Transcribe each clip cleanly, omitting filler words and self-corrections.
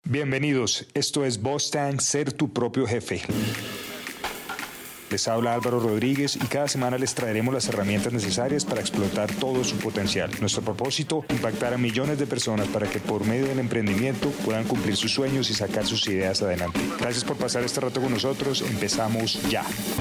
Bienvenidos, esto es Boss Tank, ser tu propio jefe. Les habla Álvaro Rodríguez y cada semana les traeremos las herramientas necesarias para explotar todo su potencial. Nuestro propósito, impactar a millones de personas para que por medio del emprendimiento puedan cumplir sus sueños y sacar sus ideas adelante. Gracias por pasar este rato con nosotros, empezamos ya.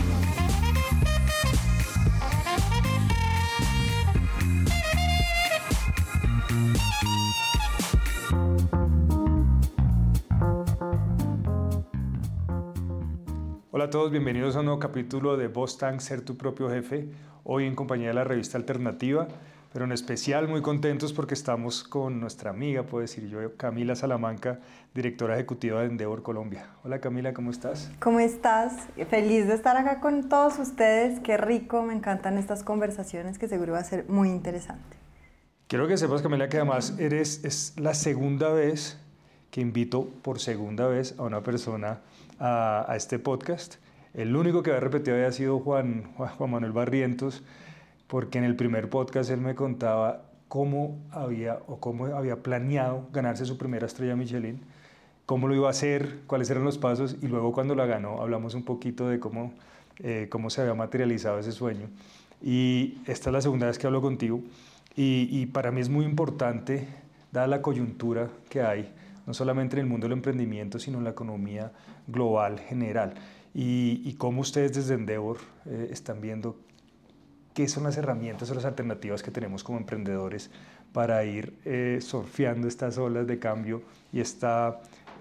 Hola a todos, bienvenidos a un nuevo capítulo de Boss Tank, ser tu propio jefe. Hoy en compañía de la revista Alternativa, pero en especial muy contentos porque estamos con nuestra amiga, puedo decir yo, Camila Salamanca, directora ejecutiva de Endeavor Colombia. Hola Camila, ¿cómo estás? ¿Cómo estás? Feliz de estar acá con todos ustedes, qué rico, me encantan estas conversaciones que seguro va a ser muy interesante. Quiero que sepas, Camila, que además es la segunda vez que invito por segunda vez a una persona a este podcast. El único que había repetido había sido Juan Manuel Barrientos, porque en el primer podcast él me contaba cómo había planeado ganarse su primera estrella Michelin, cómo lo iba a hacer, cuáles eran los pasos, y luego cuando la ganó hablamos un poquito de cómo se había materializado ese sueño. Y esta es la segunda vez que hablo contigo, y para mí es muy importante, dada la coyuntura que hay, no solamente en el mundo del emprendimiento, sino en la economía global general. Y cómo ustedes desde Endeavor están viendo qué son las herramientas o las alternativas que tenemos como emprendedores para ir surfeando estas olas de cambio y esta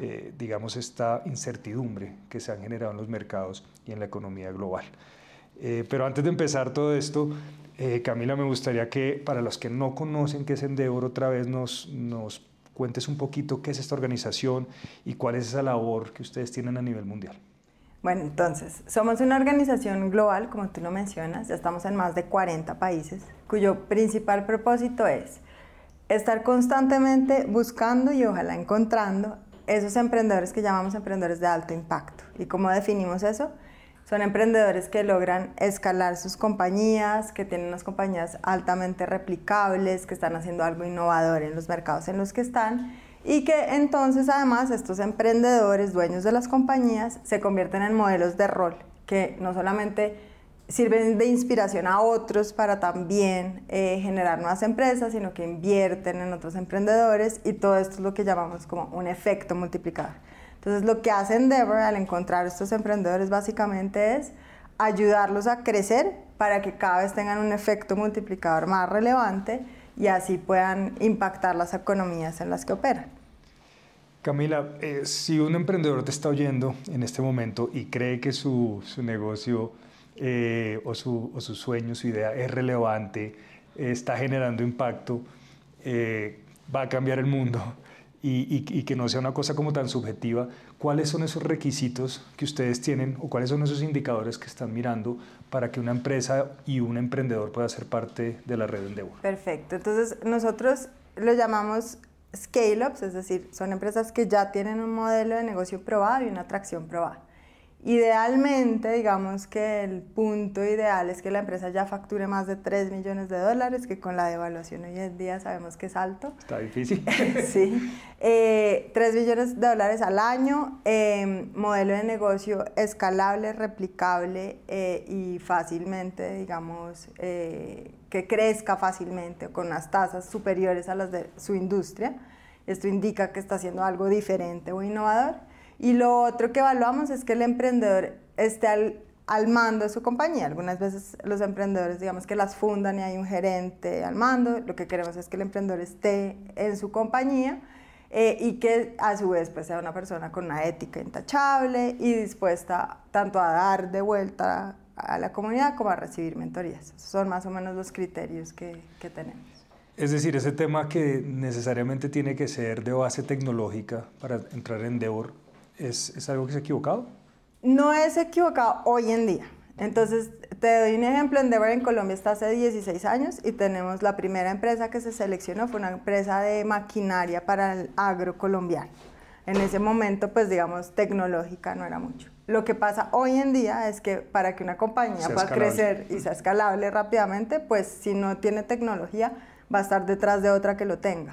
incertidumbre que se han generado en los mercados y en la economía global. Pero antes de empezar todo esto, Camila, me gustaría que para los que no conocen qué es Endeavor, otra vez nos cuentes un poquito qué es esta organización y cuál es esa labor que ustedes tienen a nivel mundial. Bueno, entonces, somos una organización global, como tú lo mencionas, ya estamos en más de 40 países, cuyo principal propósito es estar constantemente buscando y ojalá encontrando esos emprendedores que llamamos emprendedores de alto impacto. ¿Y cómo definimos eso? Son emprendedores que logran escalar sus compañías, que tienen unas compañías altamente replicables, que están haciendo algo innovador en los mercados en los que están y que entonces además estos emprendedores, dueños de las compañías, se convierten en modelos de rol que no solamente sirven de inspiración a otros para también generar nuevas empresas, sino que invierten en otros emprendedores y todo esto es lo que llamamos como un efecto multiplicador. Entonces lo que hace Endeavor al encontrar estos emprendedores básicamente es ayudarlos a crecer para que cada vez tengan un efecto multiplicador más relevante y así puedan impactar las economías en las que operan. Camila, si un emprendedor te está oyendo en este momento y cree que su negocio o su sueño, su idea es relevante, está generando impacto, va a cambiar el mundo, y que no sea una cosa como tan subjetiva, ¿cuáles son esos requisitos que ustedes tienen o cuáles son esos indicadores que están mirando para que una empresa y un emprendedor pueda ser parte de la red Endeavor? Perfecto, entonces nosotros lo llamamos scale-ups, es decir, son empresas que ya tienen un modelo de negocio probado y una atracción probada. Idealmente, digamos que el punto ideal es que la empresa ya facture más de $3 millones, que con la devaluación hoy en día sabemos que es alto. Está difícil. Sí, $3 millones al año, modelo de negocio escalable, replicable y fácilmente, digamos, que crezca fácilmente con unas tasas superiores a las de su industria. Esto indica que está haciendo algo diferente o innovador. Y lo otro que evaluamos es que el emprendedor esté al mando de su compañía. Algunas veces los emprendedores, digamos que las fundan y hay un gerente al mando. Lo que queremos es que el emprendedor esté en su compañía y que a su vez pues, sea una persona con una ética intachable y dispuesta tanto a dar de vuelta a la comunidad como a recibir mentorías. Esos son más o menos los criterios que tenemos. Es decir, ese tema que necesariamente tiene que ser de base tecnológica para entrar en Endeavor, ¿es algo que se ha equivocado? No es equivocado hoy en día. Entonces, te doy un ejemplo. Endeavor en Colombia está hace 16 años y tenemos la primera empresa que se seleccionó, fue una empresa de maquinaria para el agro colombiano. En ese momento, pues digamos, tecnológica no era mucho. Lo que pasa hoy en día es que para que una compañía pueda crecer y sea escalable rápidamente, pues si no tiene tecnología, va a estar detrás de otra que lo tenga.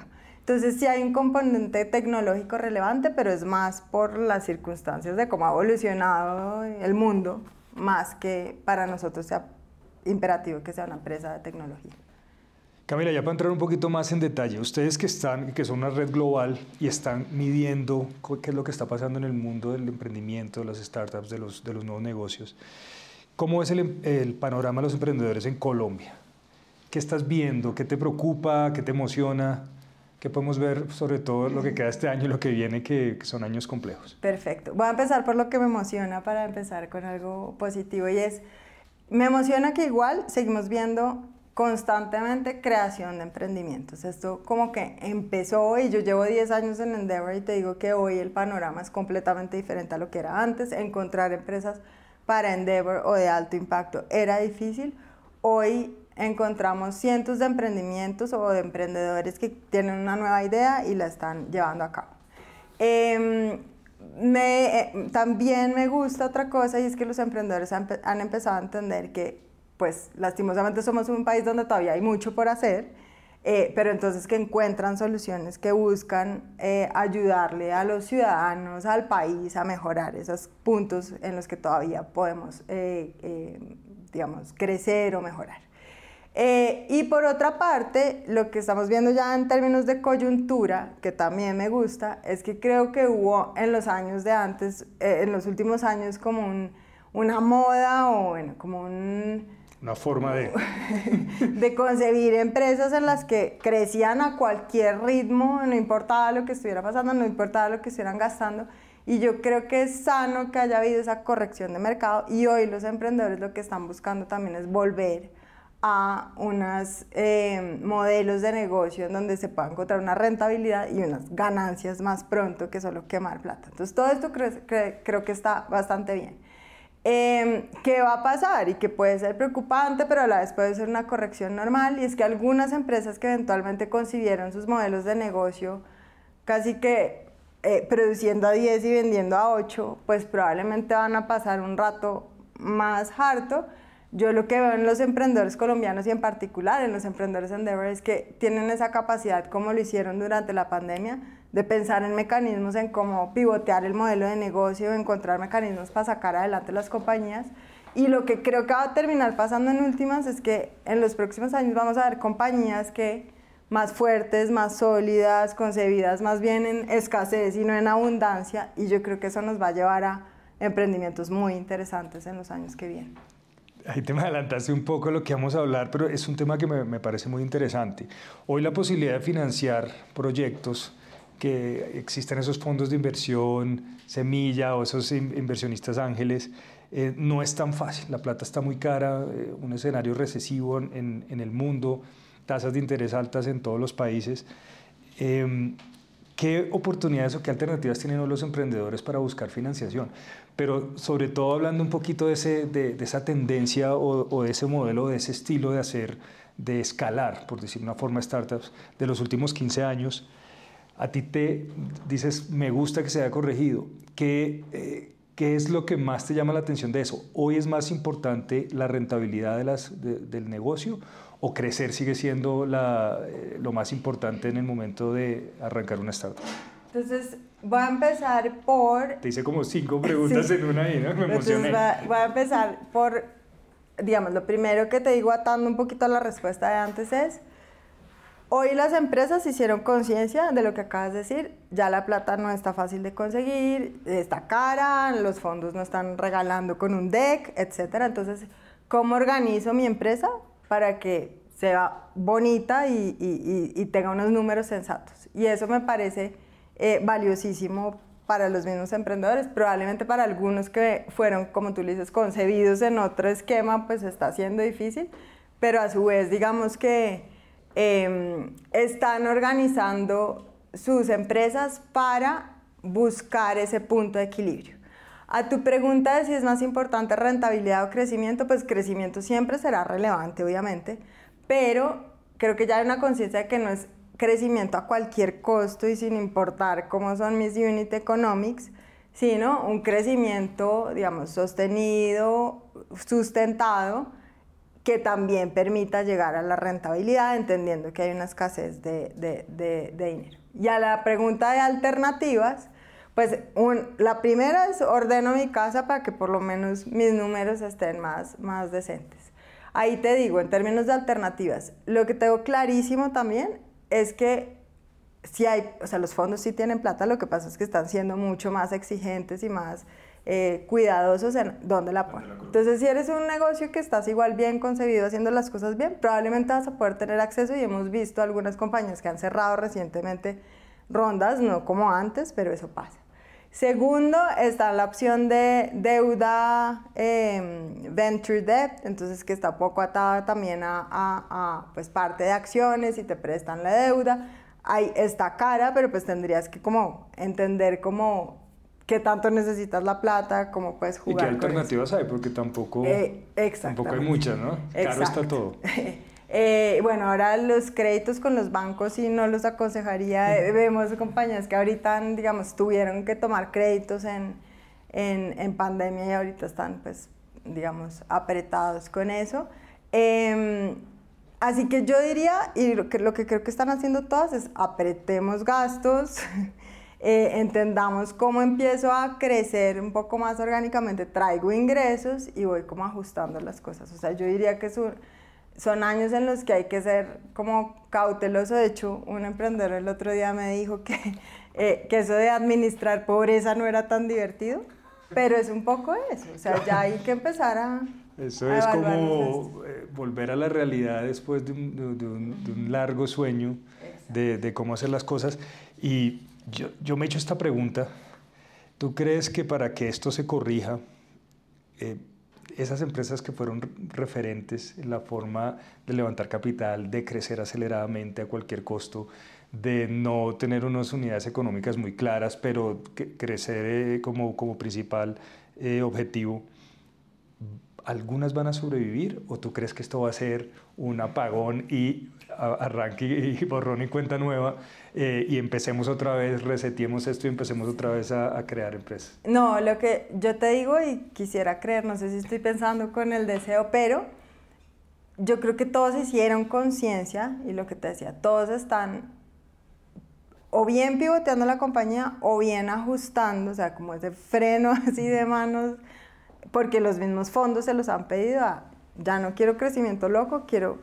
Entonces sí hay un componente tecnológico relevante, pero es más por las circunstancias de cómo ha evolucionado el mundo, más que para nosotros sea imperativo que sea una empresa de tecnología. Camila, ya para entrar un poquito más en detalle, ustedes que son una red global y están midiendo qué es lo que está pasando en el mundo del emprendimiento, de las startups, de los nuevos negocios, ¿cómo es el panorama de los emprendedores en Colombia? ¿Qué estás viendo? ¿Qué te preocupa? ¿Qué te emociona? ¿Qué podemos ver sobre todo lo que queda este año y lo que viene, que son años complejos? Perfecto. Voy a empezar por lo que me emociona para empezar con algo positivo y me emociona que igual seguimos viendo constantemente creación de emprendimientos. Esto como que empezó y yo llevo 10 años en Endeavor y te digo que hoy el panorama es completamente diferente a lo que era antes. Encontrar empresas para Endeavor o de alto impacto era difícil. Hoy encontramos cientos de emprendimientos o de emprendedores que tienen una nueva idea y la están llevando a cabo. También me gusta otra cosa y es que los emprendedores han empezado a entender que pues lastimosamente somos un país donde todavía hay mucho por hacer, pero entonces que encuentran soluciones que buscan ayudarle a los ciudadanos, al país a mejorar esos puntos en los que todavía podemos, digamos, crecer o mejorar. Y por otra parte, lo que estamos viendo ya en términos de coyuntura, que también me gusta, es que creo que hubo en los años de antes, en los últimos años, como una moda o bueno, como una forma de concebir empresas en las que crecían a cualquier ritmo, no importaba lo que estuviera pasando, no importaba lo que estuvieran gastando. Y yo creo que es sano que haya habido esa corrección de mercado y hoy los emprendedores lo que están buscando también es volver a unos modelos de negocio en donde se pueda encontrar una rentabilidad y unas ganancias más pronto que solo quemar plata. Entonces todo esto creo que está bastante bien. ¿Qué va a pasar? Y que puede ser preocupante, pero a la vez puede ser una corrección normal, y es que algunas empresas que eventualmente concibieron sus modelos de negocio casi que produciendo a 10 y vendiendo a 8, pues probablemente van a pasar un rato más harto. Yo lo que veo en los emprendedores colombianos y en particular en los emprendedores Endeavor es que tienen esa capacidad, como lo hicieron durante la pandemia, de pensar en mecanismos en cómo pivotear el modelo de negocio, encontrar mecanismos para sacar adelante las compañías. Y lo que creo que va a terminar pasando en últimas es que en los próximos años vamos a ver compañías que más fuertes, más sólidas, concebidas más bien en escasez y no en abundancia, y yo creo que eso nos va a llevar a emprendimientos muy interesantes en los años que vienen. Ahí te me adelantaste un poco de lo que vamos a hablar, pero es un tema que me parece muy interesante. Hoy la posibilidad de financiar proyectos, que existen esos fondos de inversión, semilla o esos inversionistas ángeles, no es tan fácil. La plata está muy cara, un escenario recesivo en el mundo, tasas de interés altas en todos los países. ¿Qué oportunidades o qué alternativas tienen hoy los emprendedores para buscar financiación? Pero sobre todo hablando un poquito de esa tendencia o de ese modelo, de ese estilo de hacer, de escalar, por decir una forma, startups de los últimos 15 años, a ti te dices, me gusta que se haya corregido. ¿Qué es lo que más te llama la atención de eso? ¿Hoy es más importante la rentabilidad del negocio o crecer sigue siendo lo más importante en el momento de arrancar una startup? Entonces, voy a empezar por... Te hice como 5 preguntas sí. En una ahí, ¿no? Me emocioné. Entonces, voy a empezar por, digamos, lo primero que te digo atando un poquito a la respuesta de antes es, hoy las empresas hicieron conciencia de lo que acabas de decir, ya la plata no está fácil de conseguir, está cara, los fondos no están regalando con un deck, etc. Entonces, ¿cómo organizo mi empresa para que sea bonita y tenga unos números sensatos? Y eso me parece valiosísimo para los mismos emprendedores, probablemente para algunos que fueron, como tú le dices, concebidos en otro esquema, pues está siendo difícil, pero a su vez, digamos que están organizando sus empresas para buscar ese punto de equilibrio. A tu pregunta de si es más importante rentabilidad o crecimiento, pues crecimiento siempre será relevante, obviamente, pero creo que ya hay una conciencia de que no es crecimiento a cualquier costo y sin importar cómo son mis unit economics, sino un crecimiento, digamos, sostenido, sustentado, que también permita llegar a la rentabilidad, entendiendo que hay una escasez de dinero. Y a la pregunta de alternativas, pues la primera es ordeno mi casa para que por lo menos mis números estén más decentes. Ahí te digo, en términos de alternativas, lo que tengo clarísimo también es que sí hay, o sea, los fondos sí tienen plata, lo que pasa es que están siendo mucho más exigentes y más cuidadosos en dónde la ponen. Entonces, si eres un negocio que estás igual bien concebido, haciendo las cosas bien, probablemente vas a poder tener acceso, y hemos visto algunas compañías que han cerrado recientemente rondas, no como antes, pero eso pasa. Segundo, está la opción de deuda, venture debt, entonces que está poco atada también a pues parte de acciones y te prestan la deuda. Ahí está cara, pero pues tendrías que como entender como qué tanto necesitas la plata, cómo puedes jugar. ¿Y qué alternativas hay? Porque tampoco hay muchas, ¿no? Caro está todo. Bueno, ahora los créditos con los bancos sí no los aconsejaría. Vemos compañías que ahorita, digamos, tuvieron que tomar créditos en pandemia y ahorita están, pues, digamos, apretados con eso. Así que yo diría, y lo que creo que están haciendo todas es apretemos gastos, entendamos cómo empiezo a crecer un poco más orgánicamente, traigo ingresos y voy como ajustando las cosas. O sea, yo diría que son años en los que hay que ser como cauteloso. De hecho, un emprendedor el otro día me dijo que eso de administrar pobreza no era tan divertido, pero es un poco eso. O sea, ya hay que empezar a... Eso es como volver a la realidad después de un largo sueño de cómo hacer las cosas. Y yo me he hecho esta pregunta. ¿Tú crees que para que esto se corrija, esas empresas que fueron referentes en la forma de levantar capital, de crecer aceleradamente a cualquier costo, de no tener unas unidades económicas muy claras, pero crecer como principal objetivo, ¿algunas van a sobrevivir o tú crees que esto va a ser un apagón y arranque y borrón y cuenta nueva y empecemos otra vez, reseteemos esto y empecemos otra vez a crear empresas? No, lo que yo te digo y quisiera creer, no sé si estoy pensando con el deseo, pero yo creo que todos hicieron conciencia y lo que te decía, todos están o bien pivoteando la compañía o bien ajustando, o sea, como ese freno así de manos, porque los mismos fondos se los han pedido ya no quiero crecimiento loco, quiero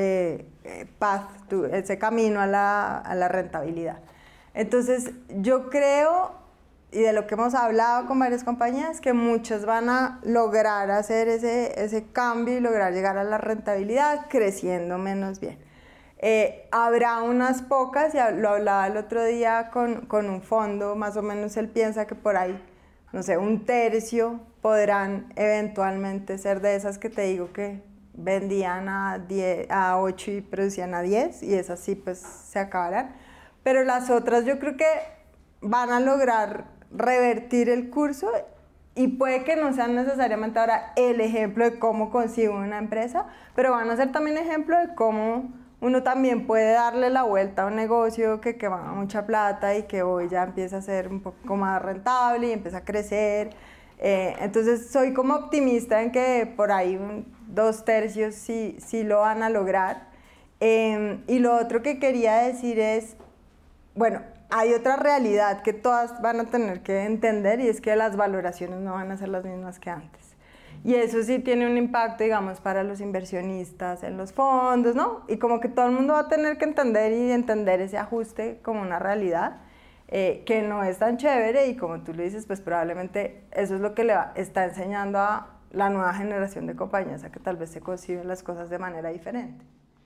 ese camino a la rentabilidad. Entonces, yo creo, y de lo que hemos hablado con varias compañías, que muchas van a lograr hacer ese cambio y lograr llegar a la rentabilidad creciendo menos bien. Habrá unas pocas, y lo hablaba el otro día con un fondo, más o menos él piensa que por ahí, no sé, un tercio podrán eventualmente ser de esas que te digo que vendían a 8 y producían a 10, y esas sí pues se acabarán. Pero las otras yo creo que van a lograr revertir el curso, y puede que no sean necesariamente ahora el ejemplo de cómo consigo una empresa, pero van a ser también ejemplo de cómo uno también puede darle la vuelta a un negocio que quema mucha plata y que hoy ya empieza a ser un poco más rentable y empieza a crecer. Entonces soy como optimista en que por ahí 2/3 sí lo van a lograr. Y lo otro que quería decir es, bueno, hay otra realidad que todas van a tener que entender, y es que las valoraciones no van a ser las mismas que antes. Y eso sí tiene un impacto, digamos, para los inversionistas en los fondos, ¿no? Y como que todo el mundo va a tener que entender ese ajuste como una realidad, que no es tan chévere, y como tú lo dices, pues probablemente eso es lo que está enseñando a la nueva generación de compañías a que tal vez se conciben las cosas de manera diferente.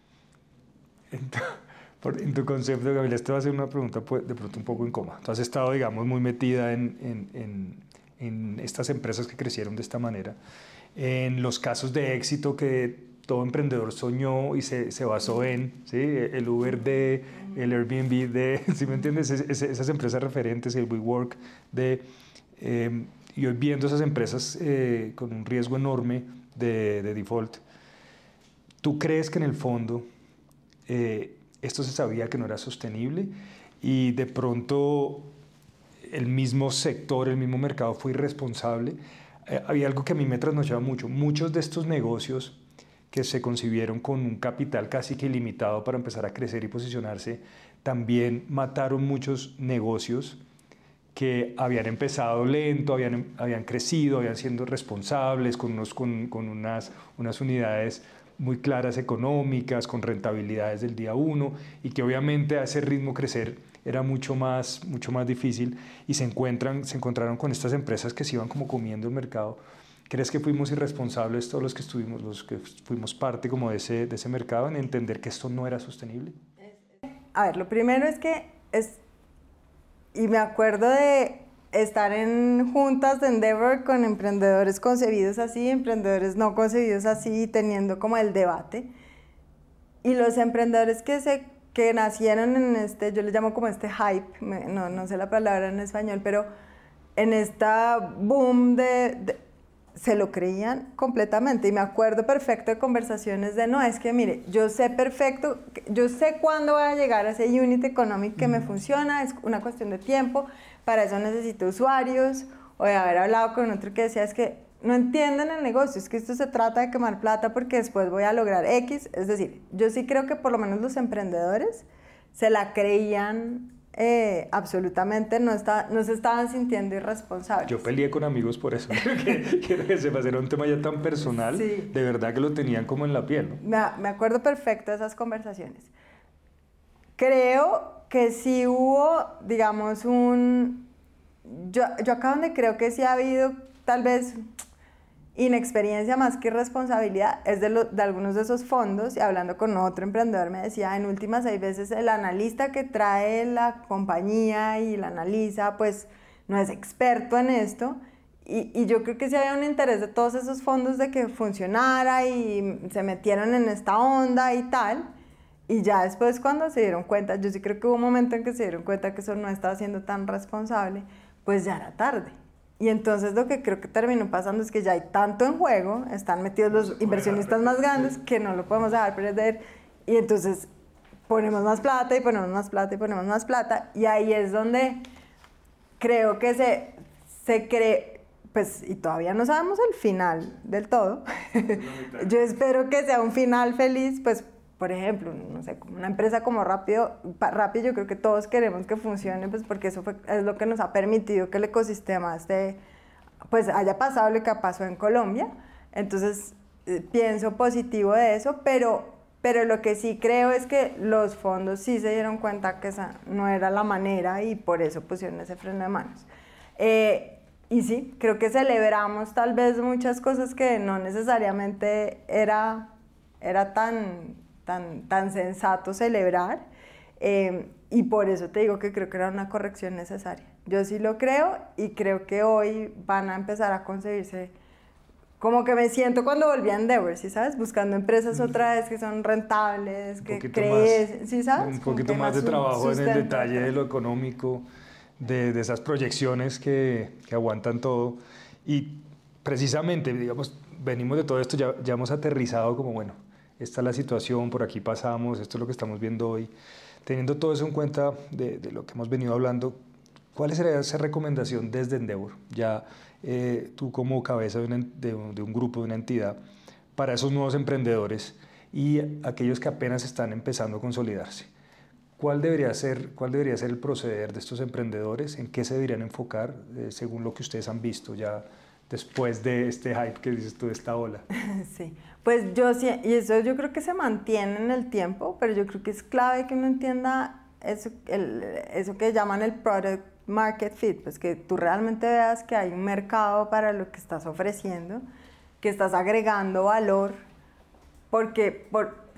En tu concepto, Gabriela, esta va a ser una pregunta de pronto un poco incómoda. Tú has estado, digamos, muy metida en estas empresas que crecieron de esta manera, en los casos de éxito que todo emprendedor soñó y se basó en, ¿sí? El Uber el Airbnb ¿sí me entiendes? Esas empresas referentes, el WeWork y hoy viendo esas empresas con un riesgo enorme de default. ¿Tú crees que en el fondo esto se sabía que no era sostenible y de pronto el mismo sector, el mismo mercado fue irresponsable? Había algo que a mí me trasnochaba mucho. Muchos de estos negocios que se concibieron con un capital casi que ilimitado para empezar a crecer y posicionarse, también mataron muchos negocios que habían empezado lento, habían crecido, habían sido responsables, con unas unidades muy claras económicas, con rentabilidades del día uno, y que obviamente a ese ritmo crecer era mucho más difícil, y se encontraron con estas empresas que se iban como comiendo el mercado. ¿Crees que fuimos irresponsables todos los que fuimos parte como de ese mercado, en entender que esto no era sostenible? A ver, lo primero es que y me acuerdo de estar en juntas de Endeavor con emprendedores concebidos así, emprendedores no concebidos así, teniendo como el debate. Y los emprendedores que nacieron en yo les llamo como este hype, no sé la palabra en español, pero en esta boom se lo creían completamente. Y me acuerdo perfecto de conversaciones de, no, es que mire, yo sé perfecto, yo sé cuándo va a llegar a ese unit economic que me funciona, es una cuestión de tiempo, para eso necesito usuarios. O de haber hablado con otro que decía, es que no entienden el negocio, es que esto se trata de quemar plata porque después voy a lograr X. Es decir, yo sí creo que por lo menos los emprendedores se la creían absolutamente, no se estaban sintiendo irresponsables. Yo peleé con amigos por eso, que se me hacía un tema ya tan personal, sí. De verdad que lo tenían como en la piel, ¿no? Me acuerdo perfecto de esas conversaciones. Creo que sí hubo, digamos, yo acá donde creo que sí ha habido tal vez inexperiencia más que irresponsabilidad es de algunos de esos fondos, y hablando con otro emprendedor me decía, en últimas hay veces el analista que trae la compañía y la analiza, pues no es experto en esto, y yo creo que sí había un interés de todos esos fondos de que funcionara y se metieron en esta onda y tal, y ya después cuando se dieron cuenta, yo sí creo que hubo un momento en que se dieron cuenta que eso no estaba siendo tan responsable, pues ya era tarde. Y entonces lo que creo que terminó pasando es que ya hay tanto en juego, están metidos los inversionistas más grandes, que no lo podemos dejar perder, y entonces ponemos más plata y ponemos más plata y ponemos más plata, y ahí es donde creo que se cree, pues, y todavía no sabemos el final del todo. Yo espero que sea un final feliz, pues, por ejemplo, no sé, una empresa como Rappi, yo creo que todos queremos que funcione, pues porque eso es lo que nos ha permitido que el ecosistema pues haya pasado lo que pasó en Colombia. Entonces, pienso positivo de eso, pero lo que sí creo es que los fondos sí se dieron cuenta que esa no era la manera, y por eso pusieron ese freno de manos. Y sí, creo que celebramos tal vez muchas cosas que no necesariamente era tan sensato celebrar, y por eso te digo que creo que era una corrección necesaria. Yo sí lo creo, y creo que hoy van a empezar a concebirse como que me siento cuando volví a Endeavor, ¿sí sabes? Buscando empresas otra vez que son rentables, que crecen, ¿sí sabes? Un poquito más de trabajo en el detalle de lo económico, de esas proyecciones que aguantan todo. Y precisamente, digamos, venimos de todo esto, ya hemos aterrizado como, bueno, esta es la situación, por aquí pasamos, esto es lo que estamos viendo hoy. Teniendo todo eso en cuenta de lo que hemos venido hablando, ¿cuál sería esa recomendación desde Endeavor? Ya tú como cabeza de un grupo, de una entidad, para esos nuevos emprendedores y aquellos que apenas están empezando a consolidarse. ¿Cuál debería ser el proceder de estos emprendedores? ¿En qué se deberían enfocar según lo que ustedes han visto ya después de este hype que dices tú, de esta ola? Sí, pues y eso yo creo que se mantiene en el tiempo, pero yo creo que es clave que uno entienda eso que llaman el product market fit, pues que tú realmente veas que hay un mercado para lo que estás ofreciendo, que estás agregando valor, porque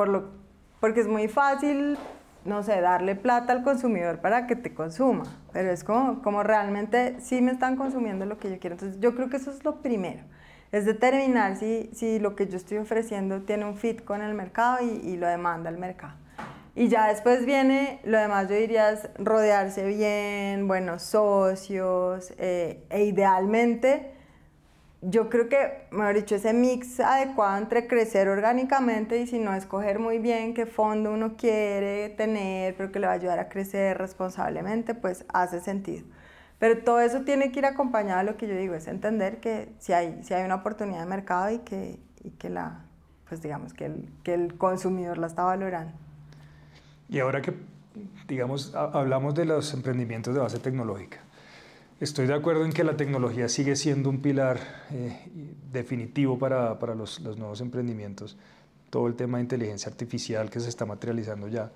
es muy fácil, no sé, darle plata al consumidor para que te consuma, pero es como realmente sí me están consumiendo lo que yo quiero. Entonces yo creo que eso es lo primero, es determinar si lo que yo estoy ofreciendo tiene un fit con el mercado y lo demanda el mercado. Y ya después viene, lo demás yo diría es rodearse bien, buenos socios, e idealmente, yo creo que, mejor dicho, ese mix adecuado entre crecer orgánicamente y si no, escoger muy bien qué fondo uno quiere tener, pero que le va a ayudar a crecer responsablemente, pues hace sentido. Pero todo eso tiene que ir acompañado de lo que yo digo, es entender que si hay una oportunidad de mercado y que pues digamos que el consumidor la está valorando. Y ahora que digamos, hablamos de los emprendimientos de base tecnológica. Estoy de acuerdo en que la tecnología sigue siendo un pilar definitivo para los nuevos emprendimientos. Todo el tema de inteligencia artificial que se está materializando ya.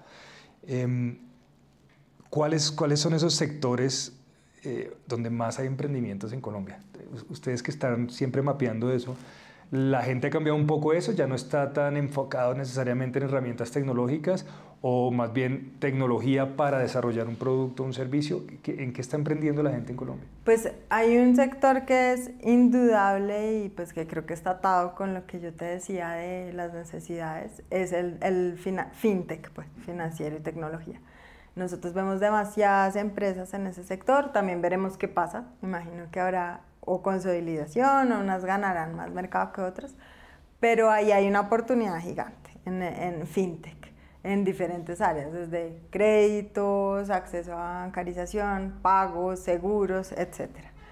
¿Cuáles son esos sectores donde más hay emprendimientos en Colombia? Ustedes que están siempre mapeando eso, ¿la gente ha cambiado un poco eso? ¿Ya no está tan enfocado necesariamente en herramientas tecnológicas o más bien tecnología para desarrollar un producto o un servicio? ¿En qué está emprendiendo la gente en Colombia? Pues hay un sector que es indudable y pues que creo que está atado con lo que yo te decía de las necesidades, es el fintech, pues, financiero y tecnología. Nosotros vemos demasiadas empresas en ese sector, también veremos qué pasa, me imagino que habrá o consolidación, o unas ganarán más mercado que otras, pero ahí hay una oportunidad gigante en fintech, en diferentes áreas, desde créditos, acceso a bancarización, pagos, seguros, etc.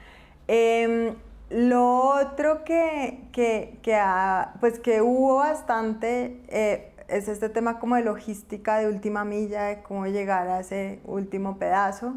Lo otro pues que hubo bastante es este tema como de logística de última milla, de cómo llegar a ese último pedazo.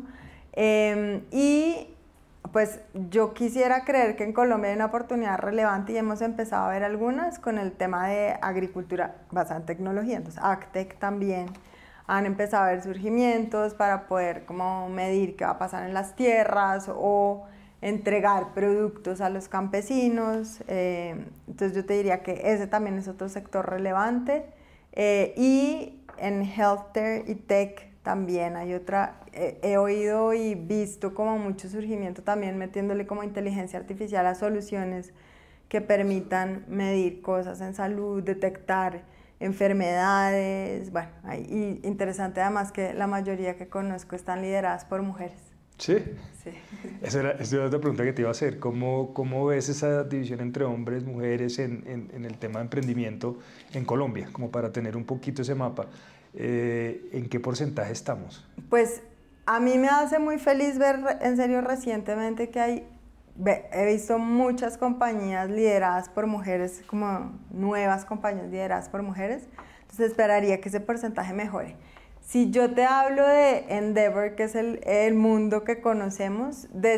Y pues yo quisiera creer que en Colombia hay una oportunidad relevante y hemos empezado a ver algunas con el tema de agricultura basada en tecnología. Entonces, AgTech también han empezado a ver surgimientos para poder como medir qué va a pasar en las tierras o entregar productos a los campesinos. Entonces yo te diría que ese también es otro sector relevante. Y en healthcare y tech también hay otra, he oído y visto como mucho surgimiento también metiéndole como inteligencia artificial a soluciones que permitan medir cosas en salud, detectar enfermedades, bueno, y interesante además que la mayoría que conozco están lideradas por mujeres. ¿Sí? Sí. Esa era otra pregunta que te iba a hacer. ¿Cómo ves esa división entre hombres y mujeres en el tema de emprendimiento en Colombia? Como para tener un poquito ese mapa. ¿En qué porcentaje estamos? Pues a mí me hace muy feliz ver en serio recientemente que he visto muchas compañías lideradas por mujeres, como nuevas compañías lideradas por mujeres, entonces esperaría que ese porcentaje mejore. Si yo te hablo de Endeavor, que es el mundo que conocemos, de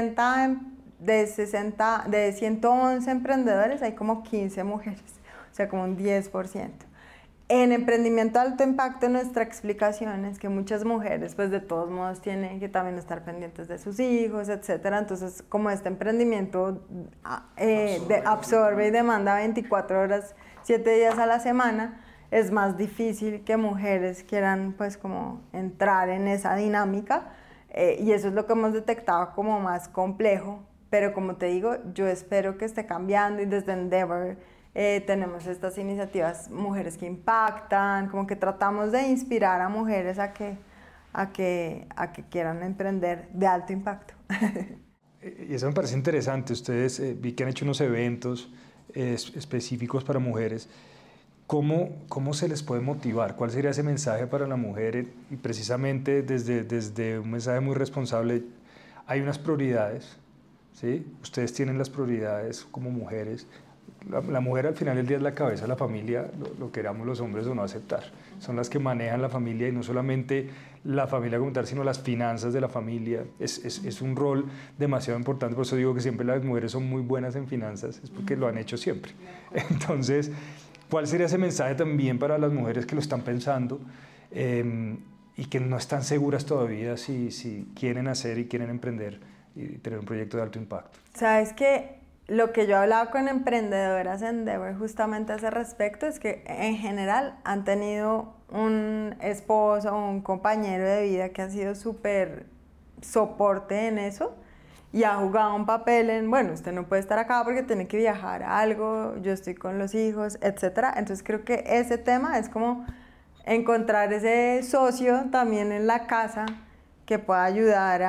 111 emprendedores hay como 15 mujeres, o sea, como un 10%. En emprendimiento de alto impacto, nuestra explicación es que muchas mujeres, pues de todos modos, tienen que también estar pendientes de sus hijos, etcétera. Entonces, como este emprendimiento absorbe y demanda 24 horas, 7 días a la semana, es más difícil que mujeres quieran, pues, como entrar en esa dinámica. Y eso es lo que hemos detectado como más complejo. Pero como te digo, yo espero que esté cambiando y desde Endeavor tenemos estas iniciativas Mujeres que Impactan, como que tratamos de inspirar a mujeres a que quieran emprender de alto impacto. Y eso me parece interesante. Ustedes vi que han hecho unos eventos específicos para mujeres. ¿Cómo se les puede motivar? ¿Cuál sería ese mensaje para la mujer? Y precisamente desde un mensaje muy responsable, hay unas prioridades, ¿sí? Ustedes tienen las prioridades como mujeres. La mujer al final del día es la cabeza de la familia, lo queramos los hombres o no aceptar. Son las que manejan la familia y no solamente la familia como tal, sino las finanzas de la familia. Es un rol demasiado importante, por eso digo que siempre las mujeres son muy buenas en finanzas, es porque lo han hecho siempre. Entonces, ¿cuál sería ese mensaje también para las mujeres que lo están pensando y que no están seguras todavía si quieren hacer y quieren emprender y tener un proyecto de alto impacto? ¿Sabes qué? Lo que yo he hablado con emprendedoras en Endeavor justamente a ese respecto es que en general han tenido un esposo o un compañero de vida que ha sido súper soporte en eso y ha jugado un papel en, bueno, usted no puede estar acá porque tiene que viajar a algo, yo estoy con los hijos, etc. Entonces creo que ese tema es como encontrar ese socio también en la casa que pueda ayudar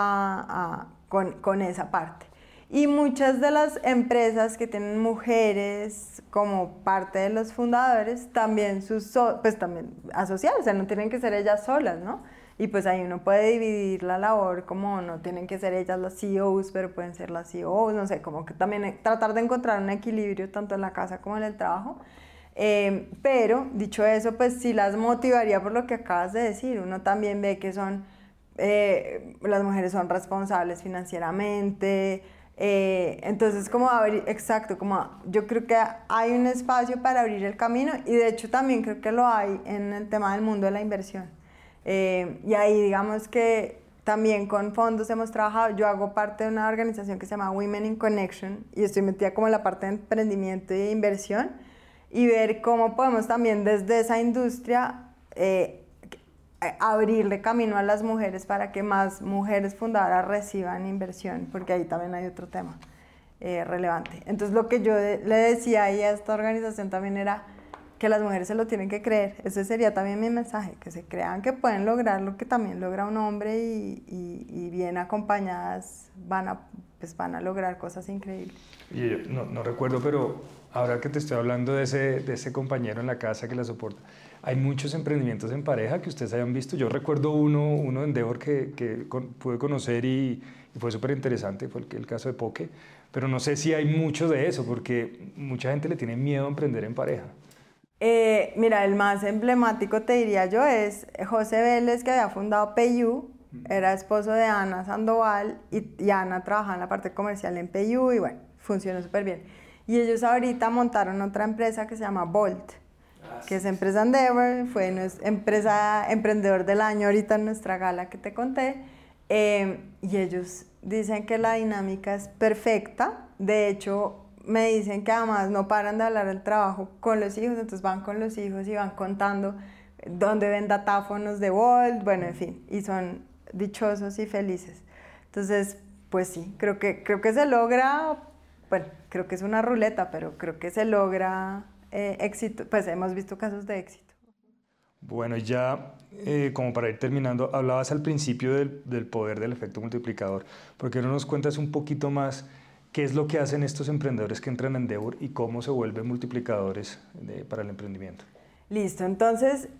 con esa parte. Y muchas de las empresas que tienen mujeres como parte de los fundadores, también pues también asociadas, o sea, no tienen que ser ellas solas, ¿no? Y pues ahí uno puede dividir la labor como no tienen que ser ellas las CEOs, pero pueden ser las CEOs, no sé, como que también tratar de encontrar un equilibrio tanto en la casa como en el trabajo. Pero, dicho eso, pues sí las motivaría por lo que acabas de decir. Uno también ve que las mujeres son responsables financieramente. Entonces, como abrir, exacto, como yo creo que hay un espacio para abrir el camino y de hecho también creo que lo hay en el tema del mundo de la inversión. Y ahí digamos que también con fondos hemos trabajado. Yo hago parte de una organización que se llama Women in Connection y estoy metida como en la parte de emprendimiento y de inversión y ver cómo podemos también desde esa industria abrirle camino a las mujeres para que más mujeres fundadoras reciban inversión, porque ahí también hay otro tema relevante. Entonces lo que yo le decía ahí a esta organización también era que las mujeres se lo tienen que creer. Ese sería también mi mensaje, que se crean que pueden lograr lo que también logra un hombre y bien acompañadas van a lograr cosas increíbles. Y yo no recuerdo, pero ahora que te estoy hablando de ese compañero en la casa que la soporta, hay muchos emprendimientos en pareja que ustedes hayan visto. Yo recuerdo uno de Endeavor que pude conocer y fue súper interesante, fue el caso de Poke, pero no sé si hay mucho de eso, porque mucha gente le tiene miedo a emprender en pareja. Mira, el más emblemático te diría yo es José Vélez, que había fundado PayU, era esposo de Ana Sandoval y Ana trabajaba en la parte comercial en PayU y bueno, funcionó súper bien. Y ellos ahorita montaron otra empresa que se llama Bolt, que es empresa Endeavor, fue emprendedor del año ahorita en nuestra gala que te conté, y ellos dicen que la dinámica es perfecta. De hecho, me dicen que además no paran de hablar del trabajo con los hijos, entonces van con los hijos y van contando dónde ven datáfonos de Bolt, bueno, en fin, y son dichosos y felices. Entonces, pues sí, creo que se logra, bueno, creo que es una ruleta, pero creo que se logra éxito, pues hemos visto casos de éxito. Bueno, ya como para ir terminando, hablabas al principio del poder del efecto multiplicador. ¿Por qué no nos cuentas un poquito más qué es lo que hacen estos emprendedores que entran a Endeavor y cómo se vuelven multiplicadores para el emprendimiento? Listo, entonces,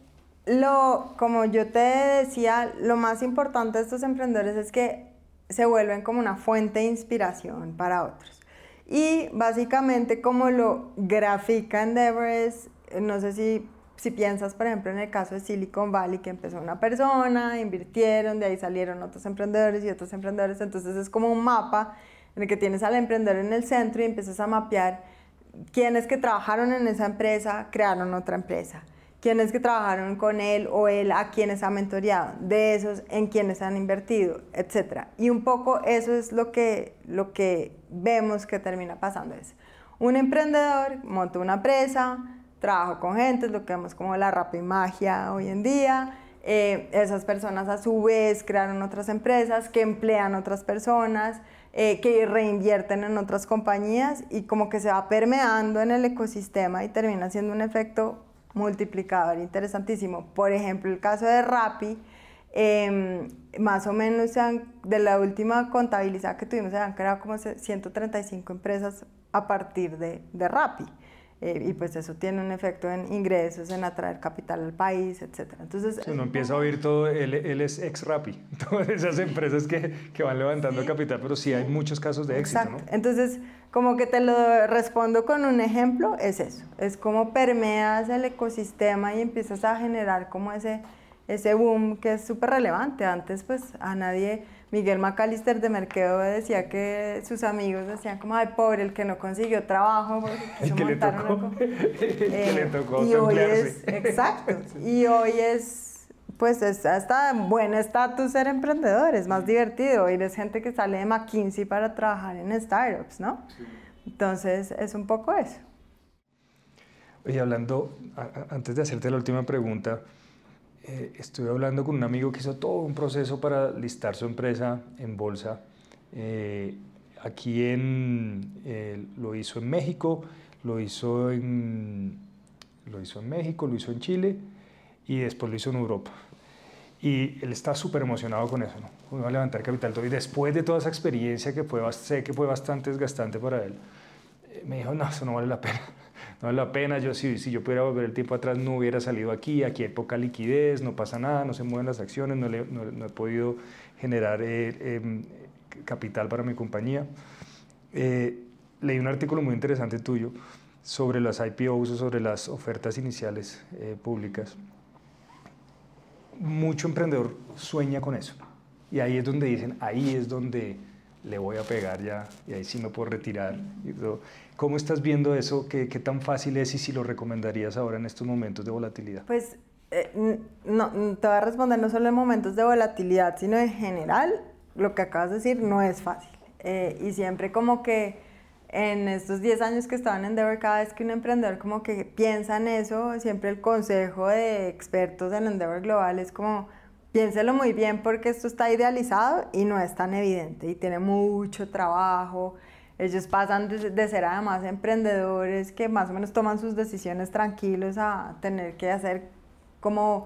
como yo te decía, lo más importante de estos emprendedores es que se vuelven como una fuente de inspiración para otros. Y básicamente como lo grafica Endeavor es, no sé si piensas, por ejemplo, en el caso de Silicon Valley, que empezó una persona, invirtieron, de ahí salieron otros emprendedores y otros emprendedores, entonces es como un mapa en el que tienes al emprendedor en el centro y empiezas a mapear quiénes que trabajaron en esa empresa, crearon otra empresa, quiénes que trabajaron con él o él a quienes ha mentoreado, de esos en quienes han invertido, etc. Y un poco eso es lo que vemos que termina pasando. Es un emprendedor monta una empresa, trabaja con gente, es lo que vemos como la rapimagia hoy en día. Esas personas a su vez crearon otras empresas que emplean otras personas, que reinvierten en otras compañías y como que se va permeando en el ecosistema y termina siendo un efecto multiplicador interesantísimo. Por ejemplo, el caso de Rappi, más o menos de la última contabilizada que tuvimos, se han creado como 135 empresas a partir de Rappi. Y pues eso tiene un efecto en ingresos, en atraer capital al país, etc. Entonces, uno empieza a oír todo, él es ex Rappi, todas esas empresas que van levantando capital, pero sí hay muchos casos de éxito, exacto. ¿no? Entonces, como que te lo respondo con un ejemplo, es eso, es como permeas el ecosistema y empiezas a generar como ese boom que es súper relevante. Antes pues a nadie, Miguel McAllister de Mercado decía que sus amigos decían como, ay, pobre, el que no consiguió trabajo, el que le tocó y hoy es, exacto, y hoy es, pues es hasta buen estatus ser emprendedor, es más divertido, hoy eres gente que sale de McKinsey para trabajar en startups, ¿no? Sí. Entonces es un poco eso. Oye, antes de hacerte la última pregunta, estuve hablando con un amigo que hizo todo un proceso para listar su empresa en bolsa. Lo hizo en México, lo hizo en México, lo hizo en Chile y después lo hizo en Europa. Y él está súper emocionado con eso, ¿no? Iba a levantar capital todo. Y después de toda esa experiencia sé que fue bastante desgastante para él, me dijo, no, eso no vale la pena. No vale la pena, si yo pudiera volver el tiempo atrás no hubiera salido aquí hay poca liquidez, no pasa nada, no se mueven las acciones, no he podido generar capital para mi compañía. Leí un artículo muy interesante tuyo sobre las IPOs o sobre las ofertas iniciales públicas, mucho emprendedor sueña con eso. Y ahí es donde dicen, ahí es donde le voy a pegar ya y ahí sí me puedo retirar. ¿Cómo estás viendo eso? ¿Qué tan fácil es y si lo recomendarías ahora en estos momentos de volatilidad? Pues no, te voy a responder no solo en momentos de volatilidad, sino en general, lo que acabas de decir no es fácil. Y siempre como que en estos 10 años que estaba en Endeavor, cada vez que un emprendedor como que piensa en eso, siempre el consejo de expertos en Endeavor Global es como, piénselo muy bien porque esto está idealizado y no es tan evidente y tiene mucho trabajo. Ellos pasan de ser además emprendedores que más o menos toman sus decisiones tranquilos a tener que hacer como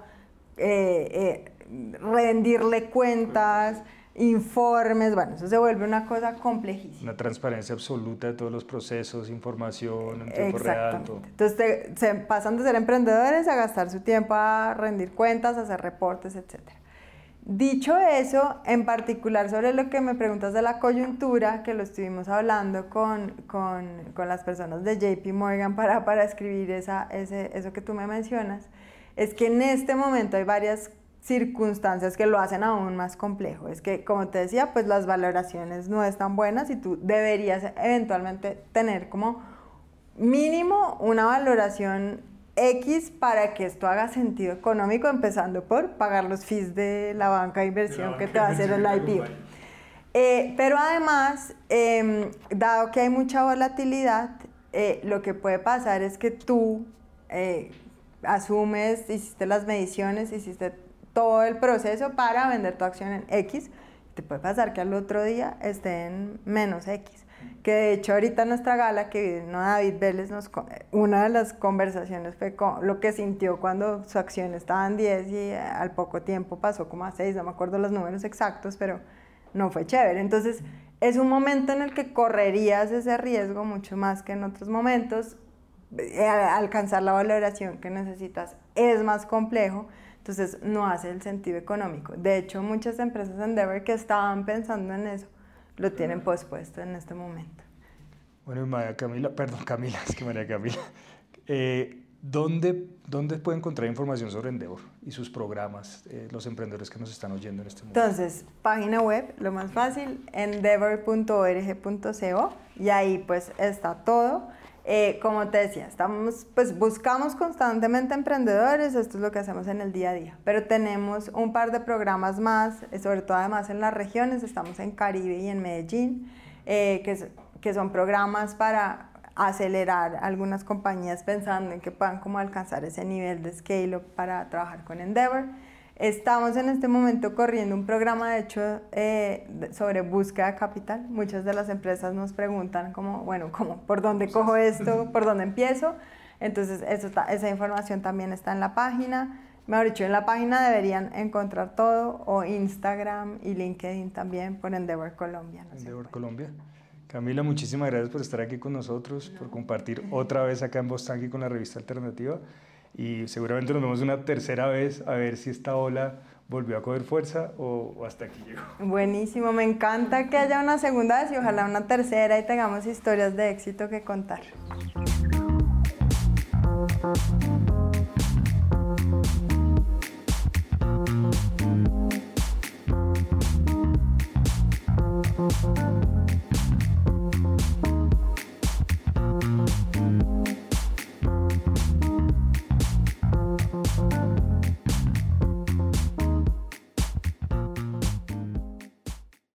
rendirle cuentas, informes, bueno, eso se vuelve una cosa complejísima. Una transparencia absoluta de todos los procesos, información en tiempo real. Todo. Entonces se pasan de ser emprendedores a gastar su tiempo a rendir cuentas, a hacer reportes, etc. Dicho eso, en particular sobre lo que me preguntas de la coyuntura, que lo estuvimos hablando con las personas de JP Morgan para escribir eso que tú me mencionas, es que en este momento hay varias circunstancias que lo hacen aún más complejo. Es que, como te decía, pues las valoraciones no están buenas y tú deberías eventualmente tener como mínimo una valoración X para que esto haga sentido económico, empezando por pagar los fees de la banca de inversión que te va a hacer el IPO. Pero además, dado que hay mucha volatilidad, lo que puede pasar es que tú asumes, hiciste las mediciones, hiciste todo el proceso para vender tu acción en X, te puede pasar que al otro día esté en menos X. Que de hecho ahorita en nuestra gala que vino David Vélez, una de las conversaciones fue con lo que sintió cuando su acción estaba en 10 y al poco tiempo pasó como a 6, no me acuerdo los números exactos, pero no fue chévere. Entonces es un momento en el que correrías ese riesgo mucho más que en otros momentos. Alcanzar la valoración que necesitas es más complejo, entonces no hace el sentido económico. De hecho, muchas empresas Endeavor que estaban pensando en eso lo tienen pospuesto en este momento. Bueno, María Camila, es que María Camila, ¿dónde puede encontrar información sobre Endeavor y sus programas, los emprendedores que nos están oyendo en este momento? Entonces, página web, lo más fácil, endeavor.org.co, y ahí pues está todo. Como te decía, buscamos constantemente emprendedores, esto es lo que hacemos en el día a día, pero tenemos un par de programas más, sobre todo además en las regiones, estamos en Caribe y en Medellín, que son programas para acelerar algunas compañías pensando en que puedan como alcanzar ese nivel de scale para trabajar con Endeavor. Estamos en este momento corriendo un programa, de hecho, sobre búsqueda de capital. Muchas de las empresas nos preguntan ¿por dónde cojo esto? ¿Por dónde empiezo? Entonces, esa información también está en la página. Mejor dicho, en la página deberían encontrar todo, o Instagram y LinkedIn también por Endeavor Colombia. Endeavor Colombia. Camila, muchísimas gracias por estar aquí con nosotros, por compartir otra vez acá en Bostanqui con la revista Alternativa. Y seguramente nos vemos una tercera vez a ver si esta ola volvió a coger fuerza o hasta aquí llegó. Buenísimo, me encanta que haya una segunda vez y ojalá una tercera y tengamos historias de éxito que contar.